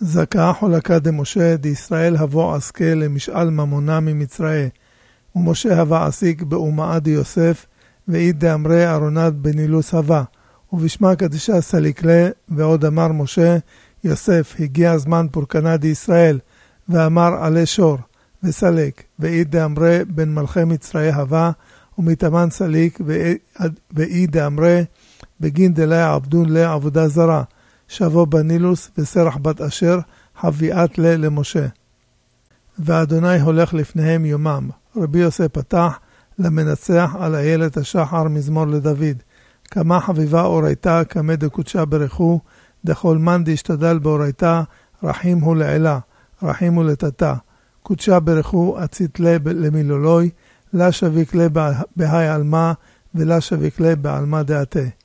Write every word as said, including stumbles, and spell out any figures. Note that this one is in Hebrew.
זכה חולקה דמשה דישראל הבוא עסקה למשאל ממונה ממצראה, ומשה הבא עסיק באומה דיוסף, ואית דאמרי ארונת בנילוס הבא, ובשמה קדישה סליקלה, ועוד אמר משה, יוסף הגיע הזמן פורקנה דישראל, ואמר עלי שור, וסלק, ואית דאמרי בן מלכי מצראה הבא, ומתאמן סליק, ואית דאמרי בגין דלה עבדון לה עבודה זרה, שבו בנילוס וסרח בת אשר, חביאת לה למשה. ואדוני הולך לפניהם יומם, רבי יוסף פתח, למנצח על איילת השחר מזמור לדוד, כמה חביבה אורייתה כמה דקודשה ברכו, דכל מן דשתדל באורייתה, רחים הוא לעילה, רחים הוא לתתה, קודשה ברכו עצית לה למילולוי, לה שביק לה בהי עלמה, ולה שביק לה בעלמה דעתה.